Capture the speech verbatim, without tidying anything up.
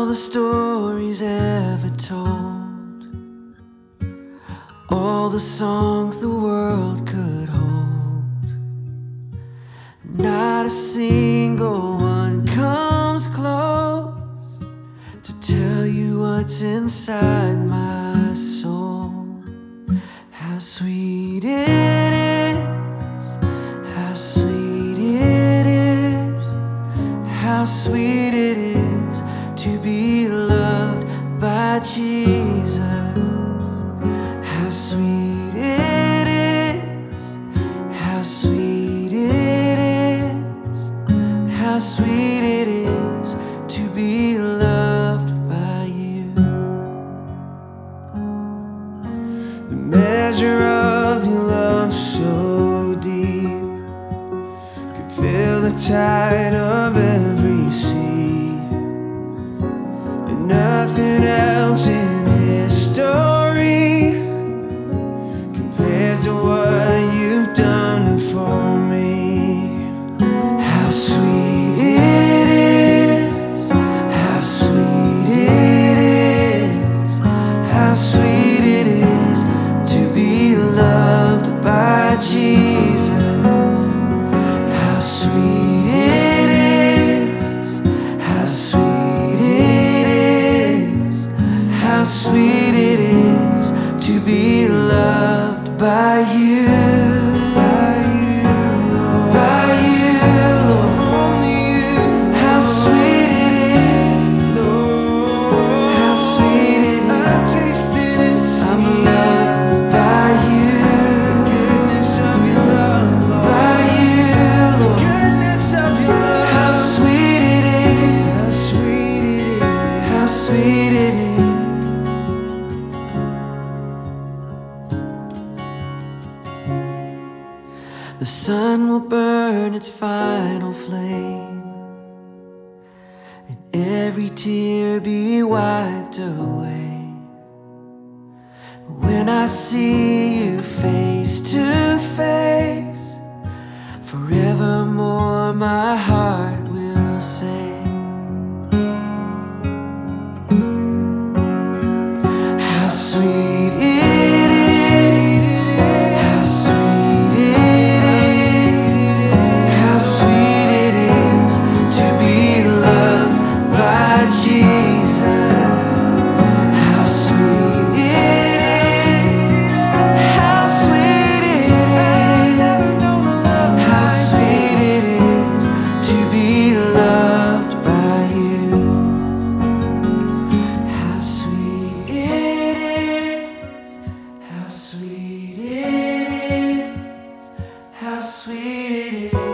the stories ever told, all the songs the world could hold, not a single one comes close to tell you what's inside my soul. How sweet it is, how sweet it is, how sweet it is to be loved by Jesus. How sweet it is, how sweet it is, how sweet it is to be loved by you. The measure of your love so deep could fill the tide of every sea, and nothing else in history compares to what you've done for me. How sweet it is, how sweet it is, how sweet it is to be loved by Jesus. How sweet it is, how sweet it is, how sweet it is to be loved by you. By you, Lord. By you, Lord. Only you. How sweet it is, Lord. How sweet it is. I've tasted and seen. I'm loved by you. The goodness of your love, Lord. By you, Lord. The goodness of your love. How sweet it is. How sweet it is. How sweet it is. The sun will burn its final flame, and every tear be wiped away. When I see you face to face, forevermore my heart will say, how sweet it is, how sweet it is, how sweet it is to be loved by Jesus. How sweet it is, how sweet it is, how sweet it is to be loved by you. How sweet it is, how sweet it is, how sweet it is.